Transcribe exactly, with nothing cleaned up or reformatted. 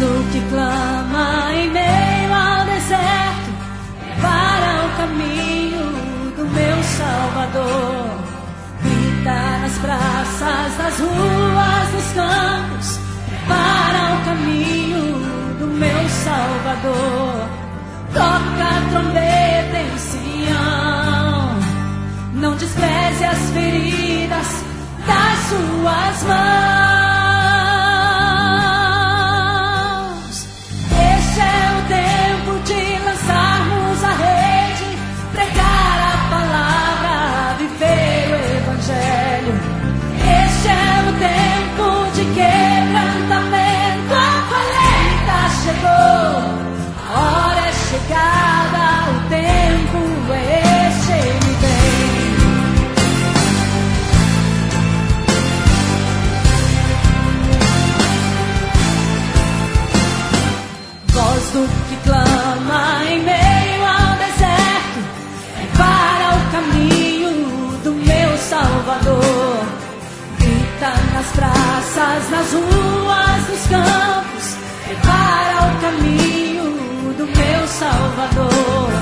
do que clama em meio ao deserto, para o caminho do meu Salvador. Grita nas praças, nas ruas, nos campos, para o caminho do meu Salvador. Toca a trombeta em Sião, não despreze as feridas das suas mãos. Este é o tempo de lançarmos a rede, pregar a palavra, viver o Evangelho. Este é o tempo de quebrantamento, a colheita chegou, a hora é chegada, o tempo é este, ele vem. Voz do que clama em meio ao deserto, é para o caminho do meu Salvador. Grita nas praças, nas ruas, nos campos, é para o caminho do meu Salvador.